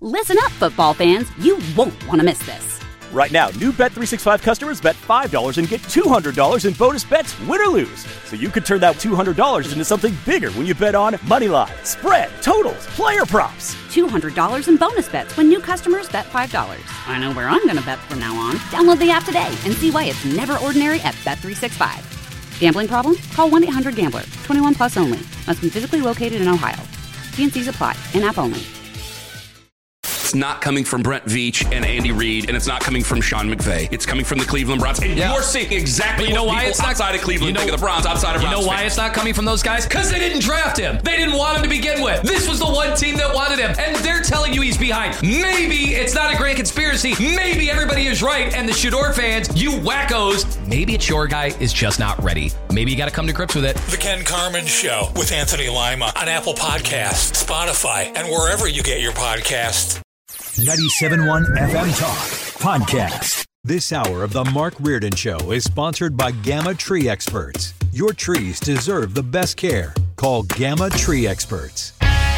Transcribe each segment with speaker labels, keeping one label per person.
Speaker 1: Listen up, football fans. You won't want to miss this.
Speaker 2: Right now, new Bet365 customers bet $5 and get $200 in bonus bets, win or lose. So you could turn that $200 into something bigger when you bet on money line, spread, totals, player props.
Speaker 1: $200 in bonus bets when new customers bet $5. I know where I'm going to bet from now on. Download the app today and see why it's never ordinary at Bet365. Gambling problem? Call 1-800-GAMBLER. 21 plus only. Must be physically located in Ohio. T&Cs apply. In-app only.
Speaker 3: It's not coming from Brent Veach and Andy Reid, and it's not coming from Sean McVay. It's coming from the Cleveland Browns. And you're seeing exactly what people outside of Cleveland think of the Browns, outside of Browns.
Speaker 4: You know why it's not coming from those guys? Because they didn't draft him. They didn't want him to begin with. This was the one team that wanted him, and they're telling you he's behind. Maybe it's not a grand conspiracy. Maybe everybody is right, and the Shador fans, you wackos, maybe it's your guy is just not ready. Maybe you got to come to grips with it.
Speaker 5: The Ken Carman Show with Anthony Lima on Apple Podcasts, Spotify, and wherever you get your podcasts.
Speaker 6: 97.1 FM Talk Podcast. This hour of the Mark Reardon Show is sponsored by Gamma Tree Experts. Your trees deserve the best care. Call Gamma Tree Experts.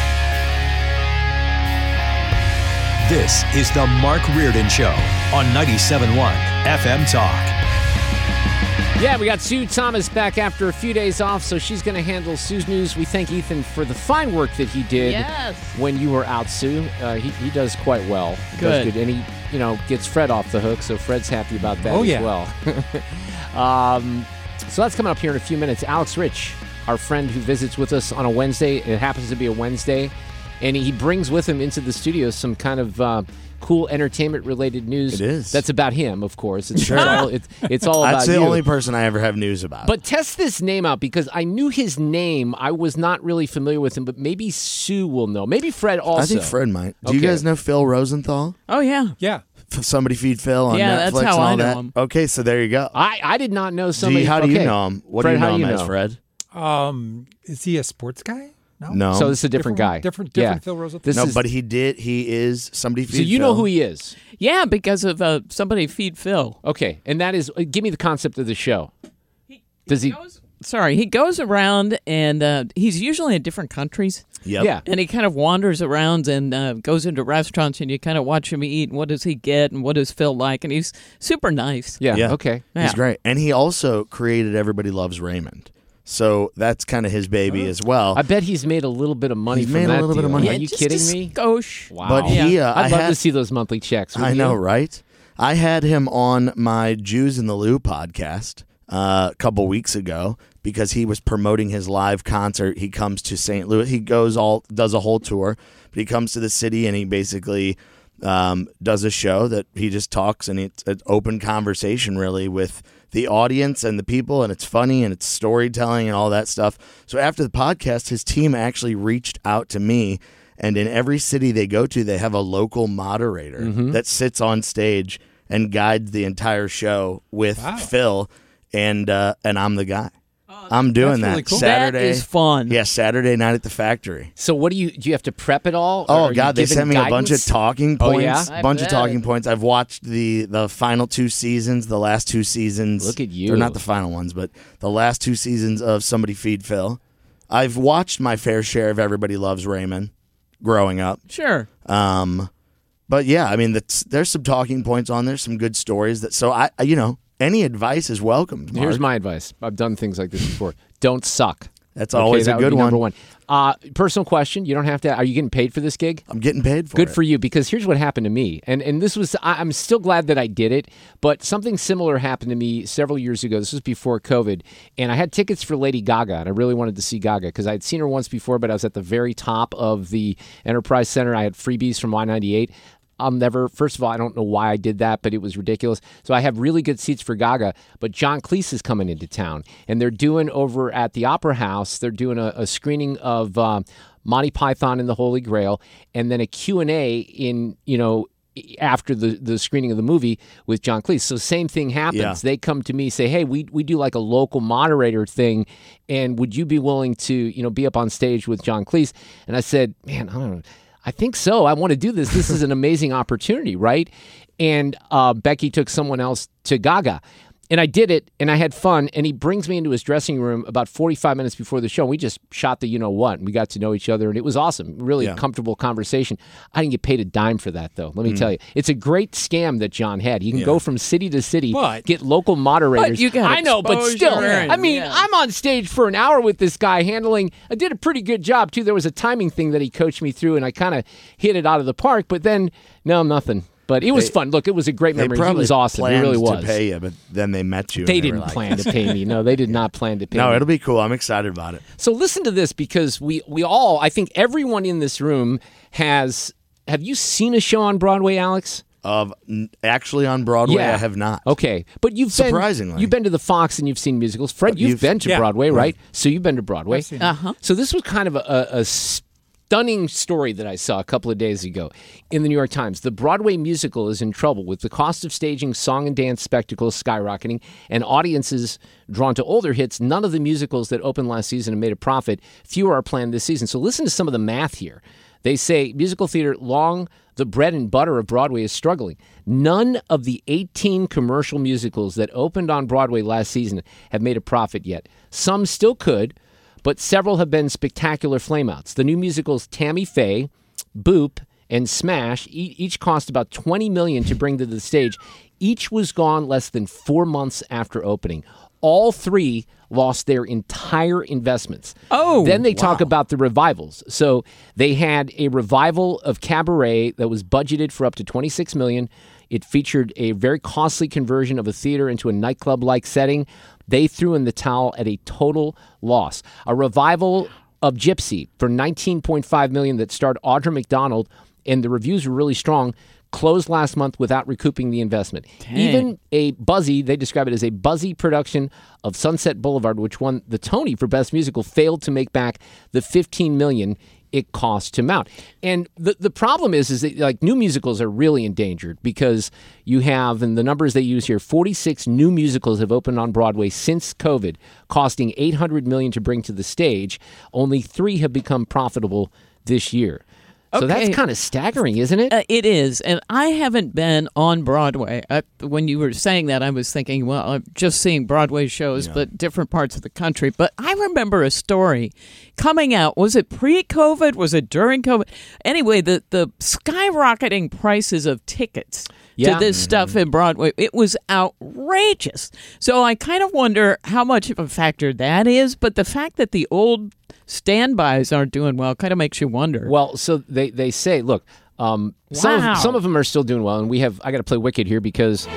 Speaker 6: This is the Mark Reardon Show on 97.1 FM Talk.
Speaker 7: Yeah, we got Sue Thomas back after a few days off, so she's going to handle Sue's news. We thank Ethan for the fine work that he did when you were out, Sue. He does quite well.
Speaker 8: Good.
Speaker 7: And he, gets Fred off the hook, so Fred's happy about that as well. So that's coming up here in a few minutes. Alex Rich, our friend who visits with us on a Wednesday. It happens to be a Wednesday, and he brings with him into the studio some kind of cool entertainment-related news.
Speaker 8: It is.
Speaker 7: That's about him, of course. It's all about
Speaker 8: That's the
Speaker 7: you.
Speaker 8: only person I ever have news about.
Speaker 7: But test this name out, because I knew his name. I was not really familiar with him, but maybe Sue will know. Maybe Fred also.
Speaker 8: I think Fred might. Do you guys know Phil Rosenthal?
Speaker 9: Oh, yeah.
Speaker 7: Yeah.
Speaker 8: Somebody Feed Phil on Netflix
Speaker 9: that's how
Speaker 8: and all
Speaker 9: I know
Speaker 8: that?
Speaker 9: him.
Speaker 8: Okay, so there you go.
Speaker 7: I did not know somebody.
Speaker 8: How do you know him? What
Speaker 7: Fred,
Speaker 8: do you know
Speaker 7: how
Speaker 8: him
Speaker 7: do you
Speaker 8: as,
Speaker 7: know?
Speaker 8: Fred?
Speaker 10: Is he a sports guy?
Speaker 8: No.
Speaker 7: So this is a different guy.
Speaker 10: Different
Speaker 7: Yeah.
Speaker 10: Phil Rosenthal.
Speaker 8: But he is Somebody Feed Phil.
Speaker 7: So you know who he is?
Speaker 9: Yeah, because of Somebody Feed Phil.
Speaker 7: Okay, and that is, give me the concept of the show.
Speaker 9: He goes around, and he's usually in different countries.
Speaker 8: Yep.
Speaker 7: Yeah.
Speaker 9: And he kind of wanders around and goes into restaurants, and you kind of watch him eat, and what does he get, and what does Phil like, and he's super nice.
Speaker 7: Yeah. Okay.
Speaker 8: He's great. And he also created Everybody Loves Raymond. So that's kind of his baby as well.
Speaker 7: I bet he's made a little bit of money
Speaker 8: He's
Speaker 7: from
Speaker 8: made a
Speaker 7: that
Speaker 8: little bit of
Speaker 7: deal.
Speaker 8: money.
Speaker 7: Are you kidding me?
Speaker 9: Skosh.
Speaker 7: Wow.
Speaker 8: But he,
Speaker 7: I'd love to see those monthly checks.
Speaker 8: I know, right? I had him on my Jews in the Lou podcast a couple weeks ago because he was promoting his live concert. He comes to St. Louis. He does a whole tour, but he comes to the city and he basically does a show that he just talks, and it's an open conversation really with the audience and the people, and it's funny and it's storytelling and all that stuff. So after the podcast, his team actually reached out to me, and in every city they go to, they have a local moderator that sits on stage and guides the entire show with Phil, and I'm the guy. I'm doing that
Speaker 10: really cool.
Speaker 8: Saturday.
Speaker 9: That is fun.
Speaker 8: Yeah, Saturday night at the factory.
Speaker 7: So what do you have to prep it all?
Speaker 8: Oh God, they sent me a bunch of talking points.
Speaker 7: Oh, yeah?
Speaker 9: I
Speaker 8: Bunch of
Speaker 9: bet.
Speaker 8: talking points. I've watched the final two seasons, the last two seasons.
Speaker 7: Look at you.
Speaker 8: They're not the final ones, but the last two seasons of Somebody Feed Phil. I've watched my fair share of Everybody Loves Raymond growing up.
Speaker 9: Sure.
Speaker 8: But yeah, I mean, there's some talking points on there, some good stories. Any advice is welcomed. Mark.
Speaker 7: Here's my advice. I've done things like this before. Don't suck.
Speaker 8: That's always a
Speaker 7: that would
Speaker 8: good
Speaker 7: be
Speaker 8: one.
Speaker 7: Number one. Personal question. You don't have to. Are you getting paid for this gig?
Speaker 8: I'm getting paid for it.
Speaker 7: Good for you, because here's what happened to me. And this was, I'm still glad that I did it, but something similar happened to me several years ago. This was before COVID, and I had tickets for Lady Gaga, and I really wanted to see Gaga because I had seen her once before, but I was at the very top of the Enterprise Center. I had freebies from Y98. First of all, I don't know why I did that, but it was ridiculous. So I have really good seats for Gaga, but John Cleese is coming into town, and they're doing over at the Opera House, they're doing a screening of Monty Python and the Holy Grail, and then a Q&A after the screening of the movie with John Cleese. So same thing happens.
Speaker 8: Yeah.
Speaker 7: They come to me, say, hey, we do like a local moderator thing, and would you be willing to, be up on stage with John Cleese? And I said, man, I don't know. I think so. I want to do this. This is an amazing opportunity, right? And Becky took someone else to Gaga. And I did it, and I had fun, and he brings me into his dressing room about 45 minutes before the show. We just shot the you-know-what, and we got to know each other, and it was awesome. Really a comfortable conversation. I didn't get paid a dime for that, though. Let me tell you. It's a great scam that John had. You can go from city to city, get local moderators.
Speaker 9: But you got
Speaker 7: I know, but still. I mean, I'm on stage for an hour with this guy handling. I did a pretty good job, too. There was a timing thing that he coached me through, and I kind of hit it out of the park, but then, no, nothing. But it was fun. Look, it was a great memory. He was awesome. He really was.
Speaker 8: To pay you, but then they met you.
Speaker 7: They didn't plan to pay me. No, they did not plan to pay me.
Speaker 8: No, it'll be cool. I'm excited about it.
Speaker 7: So listen to this, because we all, I think everyone in this room has. Have you seen a show on Broadway, Alex?
Speaker 8: Actually on Broadway, I have not.
Speaker 7: Okay, but you've been to the Fox and you've seen musicals. Fred, you've been to Broadway, right? So you've been to Broadway. So this was kind of a stunning story that I saw a couple of days ago in the New York Times. The Broadway musical is in trouble with the cost of staging song and dance spectacles skyrocketing and audiences drawn to older hits. None of the musicals that opened last season have made a profit. Fewer are planned this season. So listen to some of the math here. They say musical theater, long the bread and butter of Broadway, is struggling. None of the 18 commercial musicals that opened on Broadway last season have made a profit yet. Some still could, but several have been spectacular flameouts. The new musicals Tammy Faye, Boop, and Smash each cost about $20 million to bring to the stage. Each was gone less than 4 months after opening. All three lost their entire investments. Then they talk about the revivals. So they had a revival of Cabaret that was budgeted for up to $26 million. It featured a very costly conversion of a theater into a nightclub-like setting. They threw in the towel at a total loss. A revival of Gypsy for $19.5 million that starred Audra McDonald, and the reviews were really strong, closed last month without recouping the investment.
Speaker 9: Dang.
Speaker 7: Even a buzzy, they describe it as a buzzy production of Sunset Boulevard, which won the Tony for Best Musical, failed to make back the $15 million it cost to mount. And the problem is that like new musicals are really endangered because you have, and the numbers they use here, 46 new musicals have opened on Broadway since COVID, costing $800 million to bring to the stage. Only 3 have become profitable this year. So that's kind of staggering, isn't it?
Speaker 9: It is. And I haven't been on Broadway. When you were saying that, I was thinking, well, I'm just seeing Broadway shows, but different parts of the country. But I remember a story coming out. Was it pre-COVID? Was it during COVID? Anyway, the skyrocketing prices of tickets to this stuff in Broadway, it was outrageous. So I kind of wonder how much of a factor that is. But the fact that the old standbys aren't doing well kind of makes you wonder.
Speaker 7: Well, so they say, look, some of them are still doing well, and I got to play Wicked here because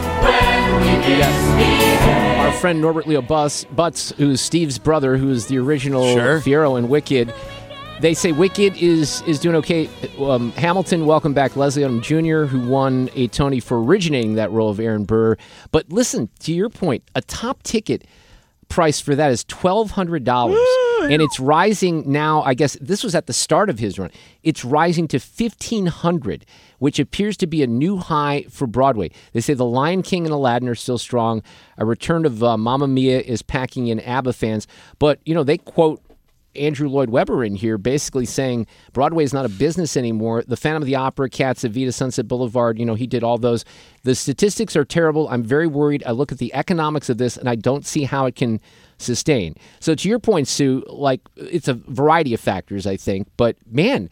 Speaker 7: our friend Norbert Leo Butz, who's Steve's brother, who's the original Fiyero in Wicked. They say Wicked is doing okay. Hamilton welcomed back Leslie Odom Jr., who won a Tony for originating that role of Aaron Burr. But listen, to your point, a top ticket price for that is $1,200. And it's rising now. I guess this was at the start of his run. It's rising to $1,500, which appears to be a new high for Broadway. They say The Lion King and Aladdin are still strong. A return of Mamma Mia is packing in ABBA fans. But, they quote Andrew Lloyd Webber in here basically saying Broadway is not a business anymore. The Phantom of the Opera, Cats, Evita, Sunset Boulevard, he did all those. The statistics are terrible. I'm very worried. I look at the economics of this, and I don't see how it can sustain. So to your point, Sue, it's a variety of factors, I think. But, man,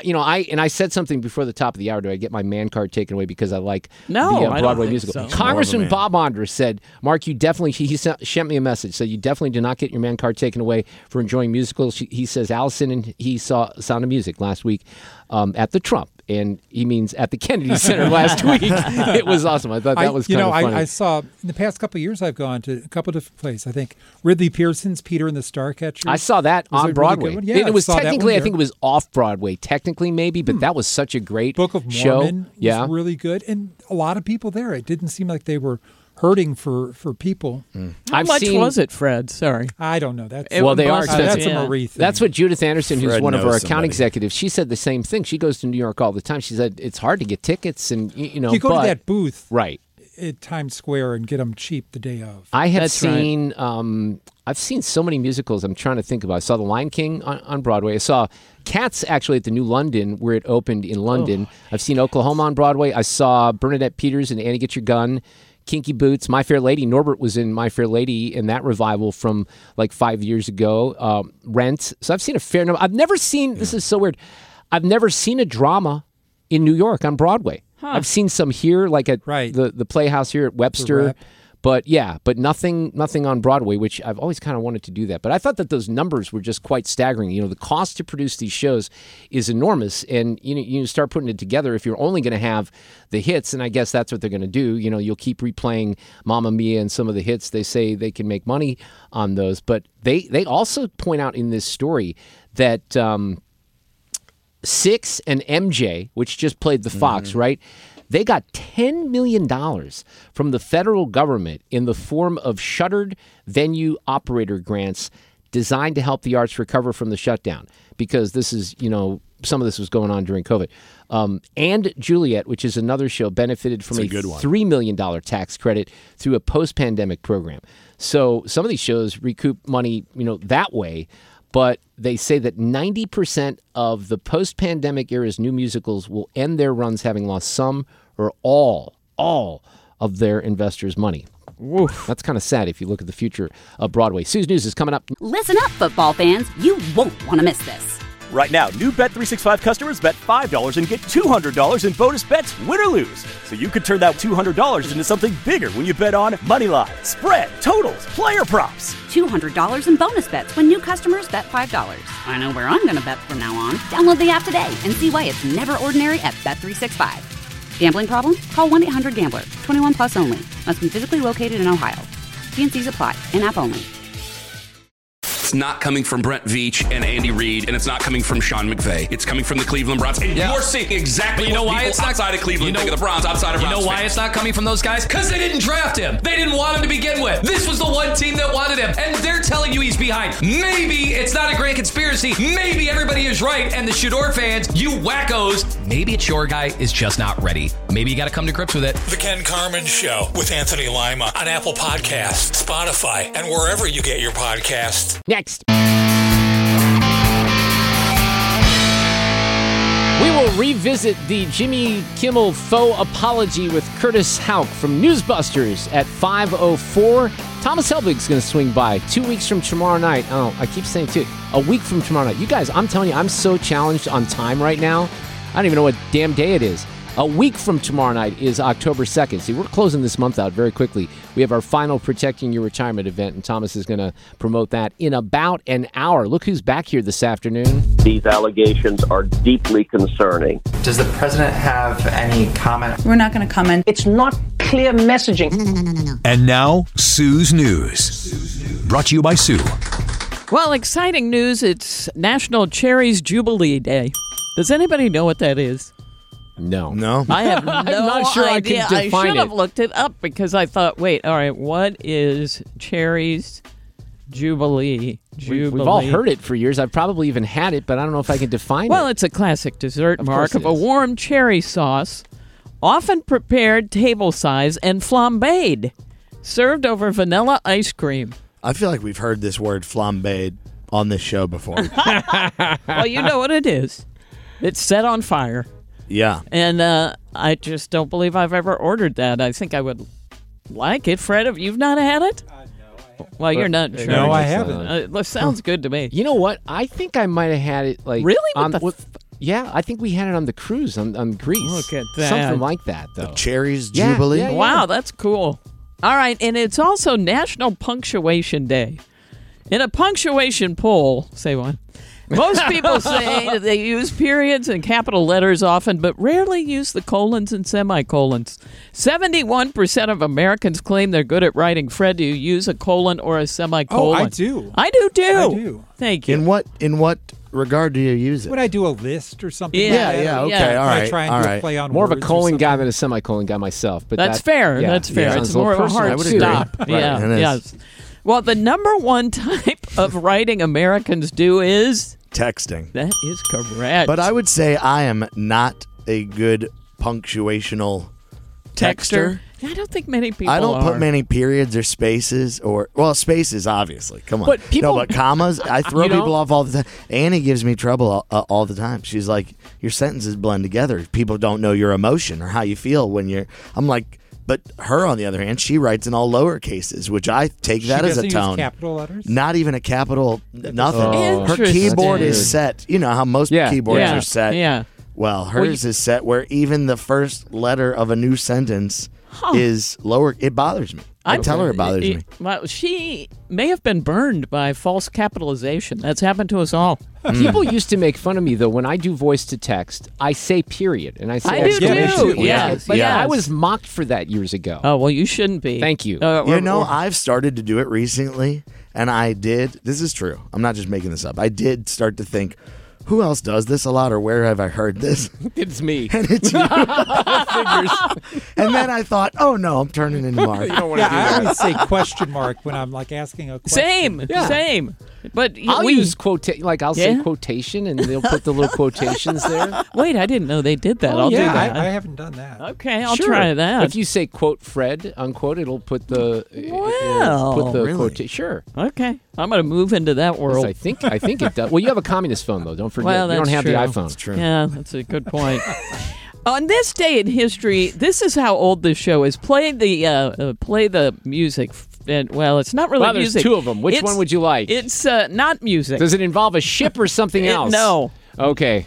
Speaker 7: I said something before the top of the hour. Do I get my man card taken away because I like the Broadway musical?
Speaker 9: So.
Speaker 7: Congressman Bob Andrus said, Mark, you definitely, he sent me a message. So you definitely do not get your man card taken away for enjoying musicals. He says Allison and he saw Sound of Music last week at the Trump. And he means at the Kennedy Center last week. It was awesome. I thought that was kind of funny.
Speaker 10: I saw, in the past couple of years, I've gone to a couple different places. I think Ridley Pearson's Peter and the Starcatcher.
Speaker 7: I saw that on Broadway.
Speaker 10: Really
Speaker 7: it was technically, I think it was off Broadway, technically maybe, but that was such a great
Speaker 10: Book of Mormon was really good. And a lot of people there. It didn't seem like they were hurting for people.
Speaker 9: How much was it, Fred? Sorry.
Speaker 10: I don't know.
Speaker 7: They are expensive.
Speaker 10: That's a Marie thing.
Speaker 7: That's what Judith Anderson, who's
Speaker 8: Fred
Speaker 7: one of our
Speaker 8: knows
Speaker 7: account
Speaker 8: somebody.
Speaker 7: executives, she said the same thing. She goes to New York all the time. She said it's hard to get tickets, and
Speaker 10: you go to that booth
Speaker 7: right
Speaker 10: at Times Square and get them cheap the day of.
Speaker 7: I have seen I've seen so many musicals I'm trying to think about. I saw The Lion King on Broadway. I saw Cats actually at the New London where it opened in London. I've seen Oklahoma on Broadway. I saw Bernadette Peters and Annie Get Your Gun Kinky Boots, My Fair Lady. Norbert was in My Fair Lady in that revival from like 5 years ago. Rent. So I've seen a fair number. I've never seen, this is so weird, I've never seen a drama in New York on Broadway. I've seen some here, like at the Playhouse here at Webster. But nothing on Broadway, which I've always kind of wanted to do that. But I thought that those numbers were just quite staggering. You know, the cost to produce these shows is enormous, and you start putting it together. If you're only going to have the hits, and I guess that's what they're going to do. You know, you'll keep replaying Mamma Mia and some of the hits. They say they can make money on those, but they also point out in this story that Six and MJ, which just played the Fox, right? They got $10 million from the federal government in the form of shuttered venue operator grants designed to help the arts recover from the shutdown, because this is, some of this was going on during COVID. And Juliet, which is another show, benefited from a $3 million tax credit through a post-pandemic program. So some of these shows recoup money, that way. But they say that 90% of the post-pandemic era's new musicals will end their runs having lost some or all of their investors' money. Oof. That's kind of sad if you look at the future of Broadway. Sue's News is coming up.
Speaker 1: Listen up, football fans. You won't want to miss this.
Speaker 2: Right now, new Bet365 customers bet $5 and get $200 in bonus bets, win or lose. So you could turn that $200 into something bigger when you bet on moneyline, spread, totals, player props.
Speaker 1: $200 in bonus bets when new customers bet $5. I know where I'm going to bet from now on. Download the app today and see why it's never ordinary at Bet365. Gambling problem? Call 1-800-GAMBLER. 21 plus only. Must be physically located in Ohio. T&Cs apply. In-app only.
Speaker 3: It's not coming from Brent Veach and Andy Reid, and it's not coming from Sean McVay. It's coming from the Cleveland Browns. And you're seeing exactly what people outside of Cleveland think of the Browns, outside of Browns.
Speaker 4: You know why
Speaker 3: fans.
Speaker 4: it's not coming from those guys? Because they didn't draft him. They didn't want him to begin with. This was the one team that wanted him, and they're telling you he's behind. Maybe it's not a grand conspiracy. Maybe everybody is right, and the Shador fans, you wackos, maybe it's your guy is just not ready. Maybe you got to come to grips with it.
Speaker 5: The Ken Carman Show with Anthony Lima on Apple Podcasts, Spotify, and wherever you get your podcasts.
Speaker 7: Next. We will revisit the Jimmy Kimmel faux apology with Curtis Houck from Newsbusters at 5:04. Thomas Helbig's going to swing by 2 weeks from tomorrow night. Oh, I keep saying a week from tomorrow night. You guys, I'm telling you, I'm so challenged on time right now. I don't even know what damn day it is. A week from tomorrow night is October 2nd. See, we're closing this month out very quickly. We have our final Protecting Your Retirement event, and Thomas is going to promote that in about an hour. Look who's back here this afternoon.
Speaker 11: These allegations are deeply concerning.
Speaker 12: Does the president have any comment?
Speaker 13: We're not going to comment.
Speaker 11: It's not clear messaging.
Speaker 6: No. And now, Sue's News. Brought to you by Sue.
Speaker 9: Well, exciting news. It's National Cherries Jubilee Day. Does anybody know what that is?
Speaker 7: No.
Speaker 9: I have no
Speaker 7: I'm not sure
Speaker 9: idea.
Speaker 7: I can define
Speaker 9: I should have
Speaker 7: it.
Speaker 9: looked it up because I thought, wait, all right, what is Cherries Jubilee?
Speaker 7: We've all heard it for years. I've probably even had it, but I don't know if I can define it.
Speaker 9: Well, it's a classic dessert mark of a warm cherry sauce, often prepared table size and flambéed, served over vanilla ice cream.
Speaker 8: I feel like we've heard this word flambéed on this show before.
Speaker 9: Well, you know what it is. It's set on fire.
Speaker 8: Yeah.
Speaker 9: And I just don't believe I've ever ordered that. I think I would like it. Fred, have you not had it? No, I haven't. Well, you're not sure.
Speaker 10: No, I haven't.
Speaker 9: It sounds good to me.
Speaker 7: You know what? I think I might have had it like...
Speaker 9: Really?
Speaker 7: Yeah, I think we had it on the cruise on Greece.
Speaker 9: Look at that.
Speaker 7: Something like that, though.
Speaker 8: The Cherries Jubilee?
Speaker 7: Yeah.
Speaker 9: Wow, that's cool. All right, and it's also National Punctuation Day. In a punctuation poll, say what? Most people say that they use periods and capital letters often, but rarely use the colons and semicolons. 71% of Americans claim they're good at writing. Fred, do you use a colon or a semicolon?
Speaker 10: Oh, I do.
Speaker 9: I do, too.
Speaker 10: I do.
Speaker 9: Thank you.
Speaker 8: In what regard do you use it?
Speaker 10: When I do a list or something
Speaker 9: Yeah,
Speaker 10: like that.
Speaker 8: Yeah, okay,
Speaker 9: Yeah.
Speaker 8: all right.
Speaker 10: I try and do a play on
Speaker 7: More of a
Speaker 10: words or
Speaker 7: colon guy
Speaker 10: something.
Speaker 7: than a semicolon guy myself. But
Speaker 9: That's fair.
Speaker 7: Yeah,
Speaker 9: That's fair.
Speaker 7: sounds
Speaker 9: It's
Speaker 7: a little
Speaker 9: more of a
Speaker 7: personal.
Speaker 9: hard
Speaker 8: I would agree.
Speaker 9: stop.
Speaker 8: Right,
Speaker 9: Yeah,
Speaker 8: it is.
Speaker 9: yes. Well, the number one type of writing Americans do is...
Speaker 8: Texting.
Speaker 9: That is correct.
Speaker 8: But I would say I am not a good punctuational texter.
Speaker 9: I don't think many people
Speaker 8: I don't
Speaker 9: are.
Speaker 8: put many periods or spaces spaces, obviously. Come on.
Speaker 7: But people-
Speaker 8: but commas, I throw
Speaker 7: You know?
Speaker 8: people off all the time. Annie gives me trouble all the time. She's like, your sentences blend together. People don't know your emotion or how you feel when you're... I'm like, But her, on the other hand, she writes in all lower cases, which I take that as a
Speaker 10: use
Speaker 8: tone.
Speaker 10: Capital letters?
Speaker 8: Not even a capital, nothing.
Speaker 9: Oh.
Speaker 8: Her keyboard is set. You know how most keyboards are set.
Speaker 9: Yeah.
Speaker 8: Well, hers is set where even the first letter of a new sentence is lower. It bothers me. I tell her it bothers me.
Speaker 9: Well, she may have been burned by false capitalization. That's happened to us all.
Speaker 7: People used to make fun of me, though. When I do voice to text, I say period, and I say
Speaker 9: I do
Speaker 7: exclamation.
Speaker 9: too. Yes.
Speaker 7: But
Speaker 9: Yes.
Speaker 7: I was mocked for that years ago.
Speaker 9: Oh, well, you shouldn't be.
Speaker 7: Thank you.
Speaker 8: I've started to do it recently, and I did. This is true. I'm not just making this up. I did start to think, who else does this a lot, or where have I heard this?
Speaker 7: It's me.
Speaker 8: And it's you. And then I thought, oh no, I'm turning into Mark.
Speaker 7: You don't want to do
Speaker 10: I
Speaker 7: that.
Speaker 10: always say question mark when I'm like asking a question.
Speaker 9: Same. But
Speaker 7: I'll use I'll say quotation, and they'll put the little quotations there.
Speaker 9: Wait, I didn't know they did that.
Speaker 7: Oh,
Speaker 9: I'll
Speaker 7: yeah.
Speaker 9: do that.
Speaker 10: I haven't done that.
Speaker 9: Okay, I'll
Speaker 7: Sure.
Speaker 9: try that.
Speaker 7: If you say quote Fred, unquote, it'll put the
Speaker 9: Really?
Speaker 7: quotation. Sure.
Speaker 9: Okay, I'm going to move into that world.
Speaker 7: I think it does. Well, you have a communist phone though. Don't forget.
Speaker 9: Well,
Speaker 7: you don't
Speaker 9: that's
Speaker 7: have
Speaker 9: true.
Speaker 7: the iPhone.
Speaker 8: That's true.
Speaker 9: Yeah, that's a good point. On this day in history, this is how old this show is. Play the music. And, well, it's not really
Speaker 7: Well, there's
Speaker 9: music.
Speaker 7: two of them. Which one would you like?
Speaker 9: It's not music.
Speaker 7: Does it involve a ship or something else?
Speaker 9: No.
Speaker 7: Okay.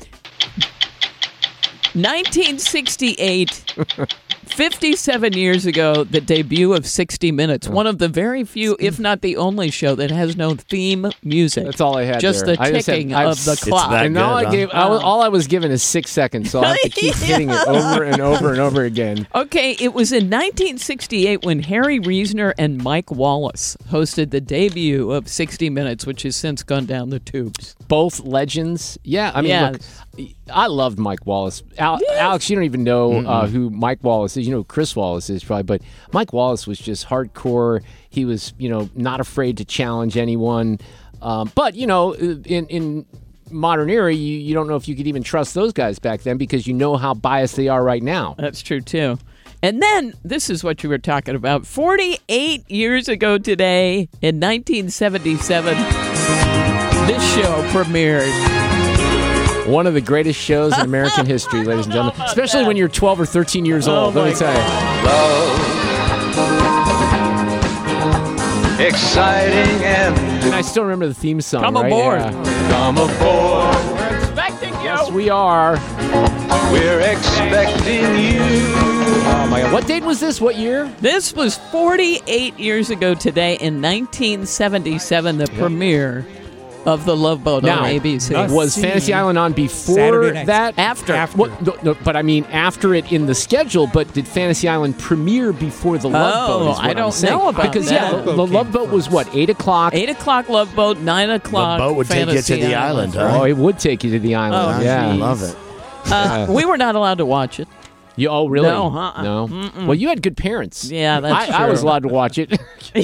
Speaker 9: 1968, 57 years ago, the debut of 60 Minutes. One of the very few, if not the only show that has no theme music.
Speaker 7: That's all I had.
Speaker 9: Just
Speaker 7: there.
Speaker 9: the ticking of the clock.
Speaker 7: And all I was given is 6 seconds, so I have to keep hitting it over and over and over again.
Speaker 9: Okay, it was in 1968 when Harry Reasoner and Mike Wallace hosted the debut of 60 Minutes, which has since gone down the tubes.
Speaker 7: Both legends. Yeah, I mean, look, I loved Mike Wallace. Alex, you don't even know who Mike Wallace is. You know who Chris Wallace is probably, but Mike Wallace was just hardcore. He was, not afraid to challenge anyone. But, in modern era, you don't know if you could even trust those guys back then because you know how biased they are right now.
Speaker 9: That's true, too. And then, this is what you were talking about. 48 years ago today, in 1977, this show premiered.
Speaker 7: One of the greatest shows in American history, ladies and gentlemen. Especially when you're 12 or 13 years old, let me tell you.
Speaker 13: Exciting
Speaker 7: and I still remember the theme song.
Speaker 9: Come
Speaker 7: right?
Speaker 9: aboard.
Speaker 7: Yeah.
Speaker 13: Come aboard.
Speaker 9: We're expecting you.
Speaker 7: Yes, we are.
Speaker 13: We're expecting you.
Speaker 7: Oh my God! What date was this? What year?
Speaker 9: This was 48 years ago today in 1977, the premiere of The Love Boat on ABC.
Speaker 7: Was Fantasy Island on before that?
Speaker 9: After.
Speaker 7: No, but I mean after it in the schedule, but did Fantasy Island premiere before The Love Boat? Is what
Speaker 9: I don't
Speaker 7: I'm saying.
Speaker 9: know about
Speaker 7: because,
Speaker 9: that.
Speaker 7: the Love Boat was what, 8 o'clock?
Speaker 9: 8 o'clock Love Boat, 9 o'clock
Speaker 8: The boat would take you to the island, huh?
Speaker 7: Oh, it would take you to the island.
Speaker 9: Oh,
Speaker 7: yeah,
Speaker 8: I love it.
Speaker 9: We were not alled to watch it.
Speaker 7: Oh, really?
Speaker 9: No,
Speaker 7: No. Well, you had good parents.
Speaker 9: Yeah, that's true.
Speaker 7: I was allowed to watch it.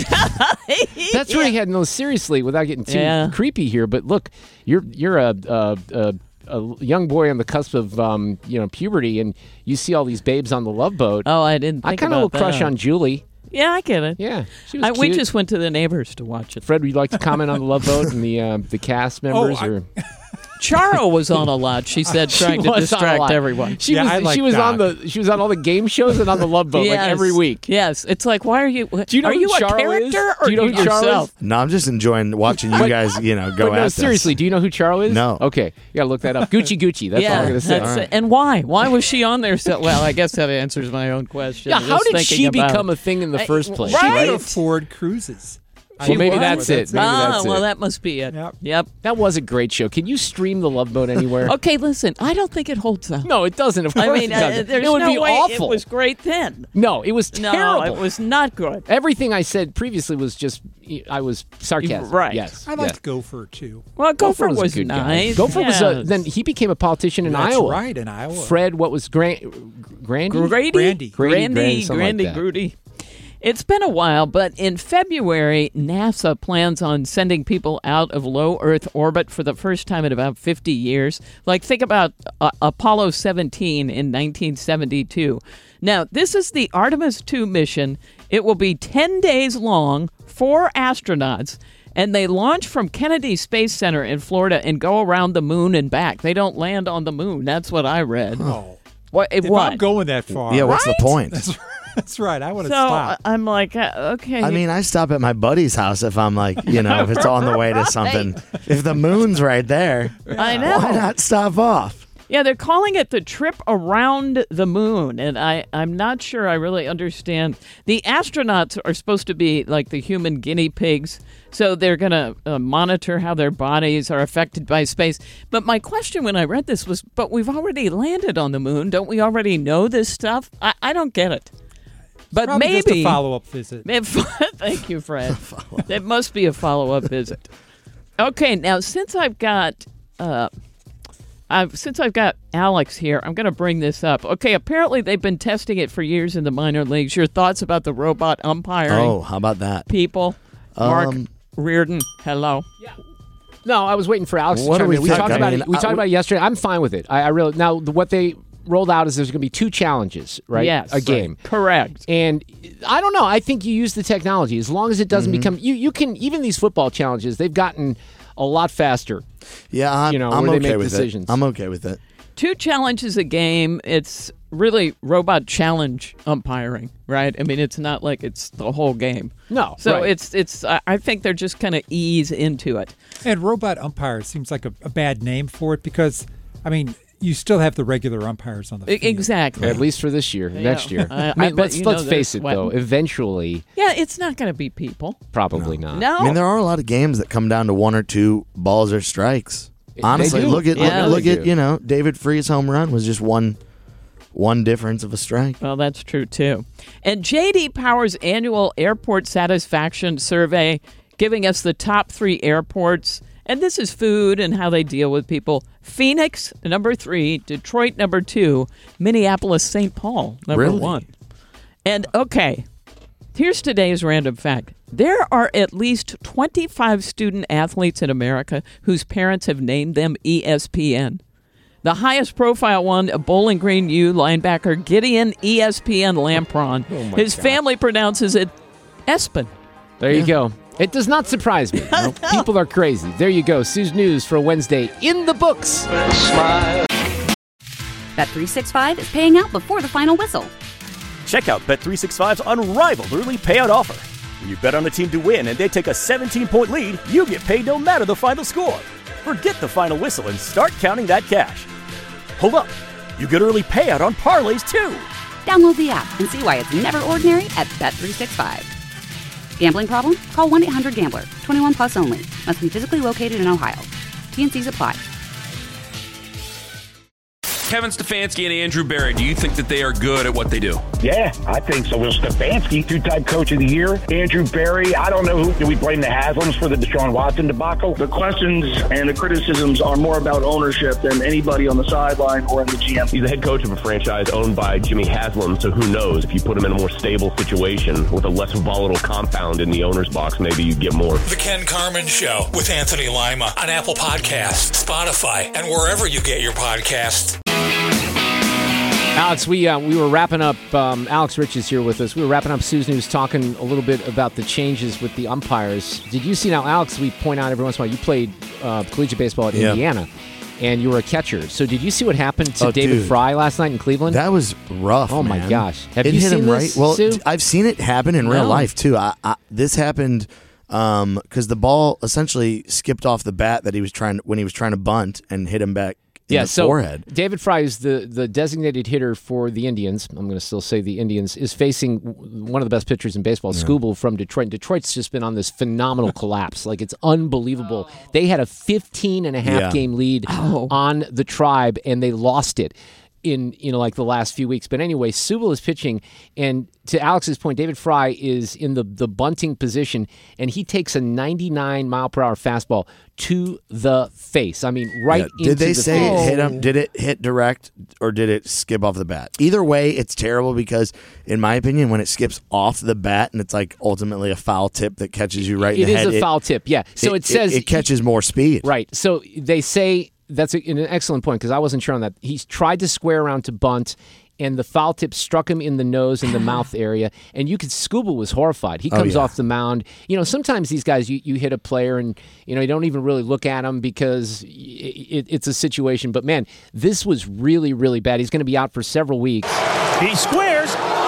Speaker 7: That's really had no. Seriously, without getting too creepy here, but look, you're a young boy on the cusp of puberty, and you see all these babes on the Love Boat.
Speaker 9: Oh, I didn't.
Speaker 7: I kind of have a crush on Julie.
Speaker 9: Yeah, I get it.
Speaker 7: Yeah, she was
Speaker 9: We
Speaker 7: cute.
Speaker 9: just went to the neighbors to watch it.
Speaker 7: Fred, would you like to comment on the Love Boat and the cast members?
Speaker 9: Charo was on a lot. She said, trying to distract everyone.
Speaker 7: She was on all the game shows and on the Love Boat like every week.
Speaker 9: Yes, it's like, why are you?
Speaker 7: Do you know
Speaker 9: are
Speaker 7: who
Speaker 9: you
Speaker 7: Charo
Speaker 9: a character
Speaker 7: is?
Speaker 9: or
Speaker 7: Do you know who Charo
Speaker 9: yourself?
Speaker 7: is?
Speaker 8: No, I'm just enjoying watching you guys, go
Speaker 7: but
Speaker 8: at
Speaker 7: no,
Speaker 8: this.
Speaker 7: seriously, do you know who Charo is?
Speaker 8: No.
Speaker 7: Okay, you gotta look that up. Gucci. That's all I'm gonna say.
Speaker 9: That's and why? Why was she on there? So, well, I guess that answers my own question.
Speaker 7: Yeah, how did she become a thing in the first place?
Speaker 10: She
Speaker 9: Right.
Speaker 10: could afford cruises.
Speaker 7: Well, maybe that's it. Maybe that's
Speaker 9: well,
Speaker 7: it.
Speaker 9: that must be it. Yep.
Speaker 7: That was a great show. Can you stream The Love Boat anywhere?
Speaker 9: Okay, listen, I don't think it holds up.
Speaker 7: No, it doesn't. Of course
Speaker 9: I mean,
Speaker 7: it doesn't.
Speaker 9: there's
Speaker 7: it would
Speaker 9: no
Speaker 7: be
Speaker 9: way
Speaker 7: awful.
Speaker 9: It was great then.
Speaker 7: No, it was terrible.
Speaker 9: No, it was not good.
Speaker 7: Everything I said previously was just I was sarcastic.
Speaker 9: Right.
Speaker 7: Yes.
Speaker 10: I liked Gopher too.
Speaker 9: Well, Gopher
Speaker 7: a
Speaker 9: was
Speaker 7: good guy.
Speaker 9: nice.
Speaker 7: Gopher was
Speaker 9: Yes.
Speaker 7: then he became a politician in
Speaker 10: That's
Speaker 7: Iowa.
Speaker 10: right, in Iowa.
Speaker 7: Fred, what was Grandy?
Speaker 9: Grady
Speaker 7: something like that.
Speaker 9: Grudy. It's been a while, but in February, NASA plans on sending people out of low Earth orbit for the first time in about 50 years. Like, think about Apollo 17 in 1972. Now, this is the Artemis 2 mission. It will be 10 days long, 4 astronauts, and they launch from Kennedy Space Center in Florida and go around the moon and back. They don't land on the moon. That's what I read.
Speaker 10: Oh.
Speaker 9: What?
Speaker 10: If I'm going that far.
Speaker 8: Yeah, what's the point?
Speaker 10: That's right. I want to
Speaker 9: So
Speaker 10: stop.
Speaker 9: I'm like, okay.
Speaker 8: I mean, I stop at my buddy's house if I'm like, if it's on the way to something. If the moon's right there,
Speaker 9: I know.
Speaker 8: why not stop off?
Speaker 9: Yeah, they're calling it the trip around the moon, and I'm not sure I really understand. The astronauts are supposed to be like the human guinea pigs, so they're going to monitor how their bodies are affected by space. But my question when I read this was, but we've already landed on the moon. Don't we already know this stuff? I don't get it. But
Speaker 10: Probably
Speaker 9: maybe
Speaker 10: just a follow-up visit.
Speaker 9: Thank you, Fred. It must be a follow-up visit. Okay, now since I've got Alex here, I'm going to bring this up. Okay, apparently they've been testing it for years in the minor leagues. Your thoughts about the robot umpiring?
Speaker 8: Oh, how about that?
Speaker 9: People, Mark Reardon, hello.
Speaker 7: Yeah. No, I was waiting for Alex to
Speaker 8: What do
Speaker 7: chime
Speaker 8: we
Speaker 7: in. We
Speaker 8: think?
Speaker 7: talked
Speaker 8: I
Speaker 7: about
Speaker 8: mean,
Speaker 7: it. We talked about it yesterday. I'm fine with it. I really now what they rolled out is there's going to be 2 challenges, right?
Speaker 9: Yes,
Speaker 7: a game,
Speaker 9: correct.
Speaker 7: And I don't know. I think you use the technology as long as it doesn't become. You can even these football challenges. They've gotten a lot faster.
Speaker 8: Yeah, I'm
Speaker 7: where they
Speaker 8: okay
Speaker 7: make
Speaker 8: with
Speaker 7: decisions.
Speaker 8: it. I'm okay with it.
Speaker 9: 2 challenges a game. It's really robot challenge umpiring, right? I mean, it's not like it's the whole game.
Speaker 7: No.
Speaker 9: So
Speaker 7: right.
Speaker 9: it's. I think they're just kind of ease into it.
Speaker 10: And robot umpire seems like a bad name for it because, I mean, you still have the regular umpires on the field.
Speaker 9: Exactly.
Speaker 7: At least for this year. Next year.
Speaker 9: I
Speaker 7: mean,
Speaker 9: bet
Speaker 7: let's face it, though. Eventually.
Speaker 9: Yeah, it's not going to be people.
Speaker 7: Probably not.
Speaker 9: No.
Speaker 8: I mean, there are a lot of games that come down to 1 or 2 balls or strikes. Honestly, look at David Free's home run was just one difference of a strike.
Speaker 9: Well, that's true too. And J.D. Power's annual airport satisfaction survey giving us the top 3 airports, and this is food and how they deal with people. Phoenix, number 3, Detroit, number 2, Minneapolis, St. Paul, number 1. And okay, here's today's random fact. There are at least 25 student athletes in America whose parents have named them ESPN. The highest profile one, a Bowling Green U linebacker, Gideon ESPN Lampron. His family pronounces it Espen.
Speaker 7: There you go. It does not surprise me. People are crazy. There you go. Sue's News for Wednesday in the books.
Speaker 1: Bet365 is paying out before the final whistle.
Speaker 2: Check out Bet365's unrivaled early payout offer. When you bet on a team to win and they take a 17-point lead, you get paid no matter the final score. Forget the final whistle and start counting that cash. Hold up. You get early payout on parlays, too.
Speaker 1: Download the app and see why it's never ordinary at Bet365. Gambling problem? Call 1-800-GAMBLER. 21 plus only. Must be physically located in Ohio. T&Cs apply.
Speaker 3: Kevin Stefanski and Andrew Berry, do you think that they are good at what they do?
Speaker 14: Yeah, I think so. Will Stefanski, 2-time coach of the year. Andrew Berry, I don't know do we blame the Haslams for the Deshaun Watson debacle?
Speaker 15: The questions and the criticisms are more about ownership than anybody on the sideline or in the GM.
Speaker 16: He's the head coach of a franchise owned by Jimmy Haslam, so who knows? If you put him in a more stable situation with a less volatile compound in the owner's box, maybe you get more.
Speaker 5: The Ken Carman Show with Anthony Lima on Apple Podcasts, Spotify, and wherever you get your podcasts.
Speaker 7: Alex, we were wrapping up. Alex Rich is here with us. We were wrapping up Sue's News, talking a little bit about the changes with the umpires. Did you see now, Alex? We point out every once in a while you played collegiate baseball at Indiana, and you were a catcher. So did you see what happened to David Fry last night in Cleveland?
Speaker 8: That was rough.
Speaker 7: Oh
Speaker 8: man.
Speaker 7: my gosh! Have
Speaker 8: it
Speaker 7: you
Speaker 8: hit
Speaker 7: seen
Speaker 8: him
Speaker 7: this,
Speaker 8: right? Well,
Speaker 7: Sue?
Speaker 8: I've seen it happen in real life too. This happened because the ball essentially skipped off the bat that he was trying to bunt and hit him back. In the forehead.
Speaker 7: David Fry is the designated hitter for the Indians. I'm going to still say the Indians is facing one of the best pitchers in baseball, Skubal from Detroit. Detroit's just been on this phenomenal collapse. Like, it's unbelievable. They had a 15.5 game lead on the Tribe, and they lost it in like the last few weeks. But anyway, Skubal is pitching, and to Alex's point, David Fry is in the bunting position, and he takes a 99-mile-per-hour fastball to the face. I mean, into the face.
Speaker 8: Did they say it hit him? Did it hit direct, or did it skip off the bat? Either way, it's terrible because, in my opinion, when it skips off the bat and it's like ultimately a foul tip that catches you right in the head.
Speaker 7: It is a foul tip, yeah. So it says...
Speaker 8: It catches more speed.
Speaker 7: Right. So they say... That's an excellent point because I wasn't sure on that. He's tried to square around to bunt, and the foul tip struck him in the nose and the mouth area. And Skubal was horrified. He comes off the mound. Sometimes these guys, you hit a player and, you don't even really look at him because it's a situation. But, man, this was really, really bad. He's going to be out for several weeks.
Speaker 17: He squares.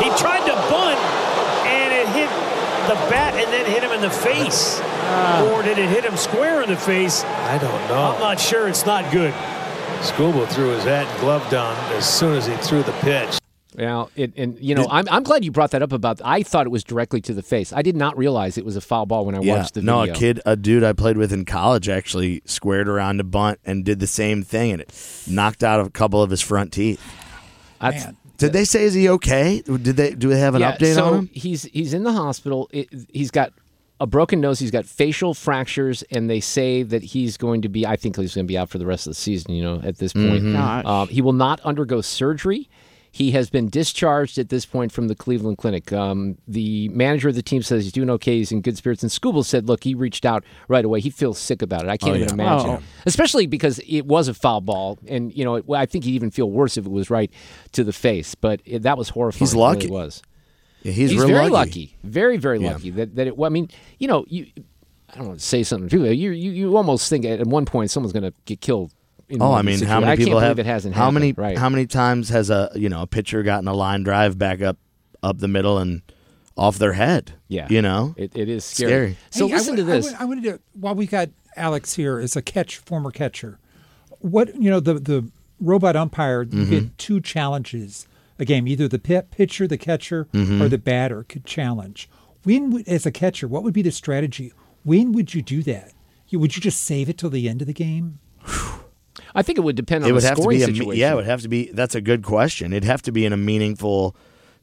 Speaker 17: He tried to bunt, and it hit the bat and then hit him in the face. Or did it hit him square in the face?
Speaker 18: I don't know.
Speaker 17: I'm not sure. It's not good.
Speaker 18: Scuba threw his hat and glove down as soon as he threw the pitch.
Speaker 7: Well, I'm glad you brought that up about. I thought it was directly to the face. I did not realize it was a foul ball when I watched the video.
Speaker 8: No, a dude I played with in college actually squared around a bunt and did the same thing, and it knocked out a couple of his front teeth.
Speaker 10: Man.
Speaker 8: Did they say, is he okay? Do they have an update on him?
Speaker 7: He's in the hospital. He's got a broken nose. He's got facial fractures, and they say that he's going to be. I think he's going to be out for the rest of the season. At this point, he will not undergo surgery. He has been discharged at this point from the Cleveland Clinic. The manager of the team says he's doing okay. He's in good spirits. And Skubal said, look, he reached out right away. He feels sick about it. I can't even imagine. Especially because it was a foul ball. And, I think he'd even feel worse if it was right to the face. But that was horrifying.
Speaker 8: He's lucky.
Speaker 7: It really was.
Speaker 8: Yeah, he's
Speaker 7: very
Speaker 8: lucky.
Speaker 7: lucky. Very, very lucky. That it. I mean, I don't want to say something to people. You almost think at one point someone's going to get killed.
Speaker 8: How many people have?
Speaker 7: It hasn't
Speaker 8: how
Speaker 7: happened,
Speaker 8: many?
Speaker 7: right.
Speaker 8: How many times has a pitcher gotten a line drive back up the middle and off their head?
Speaker 7: Yeah, it is scary. So listen to this.
Speaker 10: I wanted to, while we got Alex here as a former catcher, what the robot umpire, you get two challenges a game. Either the pitcher, the catcher, or the batter could challenge. As a catcher, what would be the strategy? When would you do that? Would you just save it till the end of the game?
Speaker 7: I think it would depend on the scoring situation.
Speaker 8: It would have to be. That's a good question. It'd have to be in a meaningful,